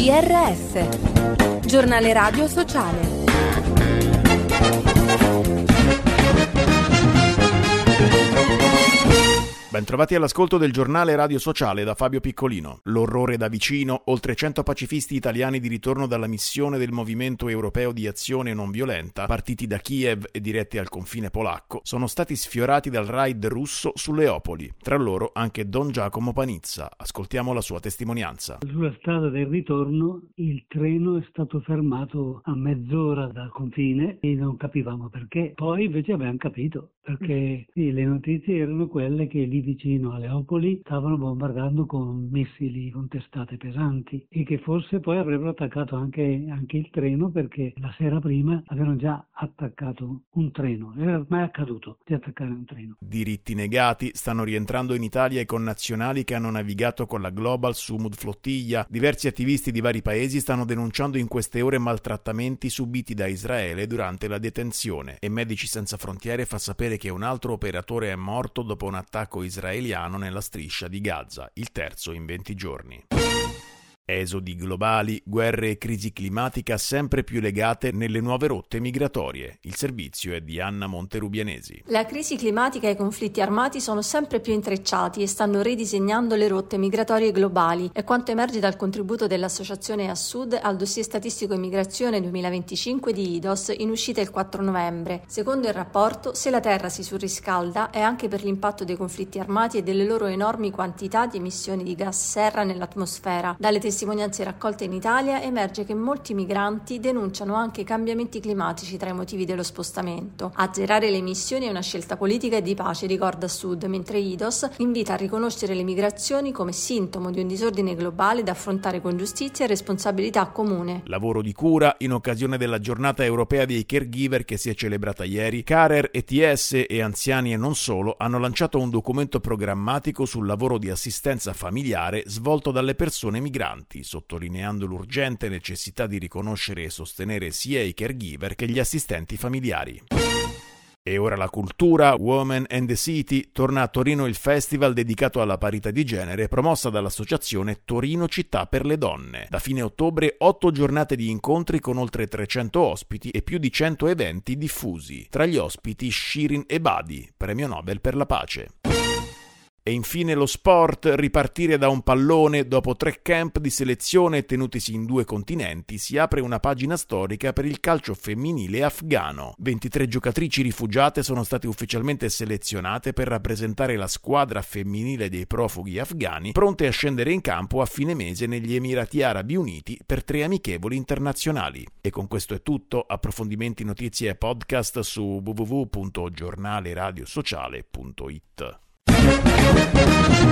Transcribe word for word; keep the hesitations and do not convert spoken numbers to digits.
G R S, giornale radio sociale. Bentrovati all'ascolto del giornale radio sociale da Fabio Piccolino. L'orrore da vicino, oltre cento pacifisti italiani di ritorno dalla missione del Movimento Europeo di Azione Non Violenta, partiti da Kiev e diretti al confine polacco, sono stati sfiorati dal raid russo su Leopoli. Tra loro anche Don Giacomo Panizza. Ascoltiamo la sua testimonianza. Sulla strada del ritorno il treno è stato fermato a mezz'ora dal confine e non capivamo perché. Poi invece abbiamo capito, perché sì, le notizie erano quelle che lì vicino a Leopoli stavano bombardando con missili, con testate pesanti, e che forse poi avrebbero attaccato anche, anche il treno, perché la sera prima avevano già attaccato un treno. Era ormai accaduto di attaccare un treno. Diritti negati, stanno rientrando in Italia i connazionali che hanno navigato con la Global Sumud Flottiglia. Diversi attivisti di vari paesi stanno denunciando in queste ore maltrattamenti subiti da Israele durante la detenzione, e Medici Senza Frontiere fa sapere che un altro operatore è morto dopo un attacco israeliano nella striscia di Gaza, il terzo in venti giorni. Esodi globali, guerre e crisi climatica sempre più legate nelle nuove rotte migratorie. Il servizio è di Anna Monterubianesi. La crisi climatica e i conflitti armati sono sempre più intrecciati e stanno ridisegnando le rotte migratorie globali. È quanto emerge dal contributo dell'Associazione Assud al dossier statistico immigrazione duemilaventicinque di I D O S in uscita il quattro novembre. Secondo il rapporto, se la Terra si surriscalda è anche per l'impatto dei conflitti armati e delle loro enormi quantità di emissioni di gas serra nell'atmosfera. Dalle testimonianze raccolte in Italia emerge che molti migranti denunciano anche cambiamenti climatici tra i motivi dello spostamento. Azzerare le emissioni è una scelta politica e di pace, ricorda Sud, mentre I D O S invita a riconoscere le migrazioni come sintomo di un disordine globale da affrontare con giustizia e responsabilità comune. Lavoro di cura. In occasione della giornata europea dei caregiver che si è celebrata ieri, Carer, E T S e anziani e non solo hanno lanciato un documento programmatico sul lavoro di assistenza familiare svolto dalle persone migranti, sottolineando l'urgente necessità di riconoscere e sostenere sia i caregiver che gli assistenti familiari. E ora la cultura. Women and the City. Torna a Torino il festival dedicato alla parità di genere promossa dall'associazione Torino Città per le Donne. Da fine ottobre otto giornate di incontri con oltre trecento ospiti e più di cento eventi diffusi. Tra gli ospiti Shirin Ebadi, premio Nobel per la pace. E infine lo sport. Ripartire da un pallone dopo tre camp di selezione tenutisi in due continenti, si apre una pagina storica per il calcio femminile afghano. ventitré giocatrici rifugiate sono state ufficialmente selezionate per rappresentare la squadra femminile dei profughi afghani, pronte a scendere in campo a fine mese negli Emirati Arabi Uniti per tre amichevoli internazionali. E con questo è tutto. Approfondimenti, notizie e podcast su w w w punto giornale radio sociale punto i t.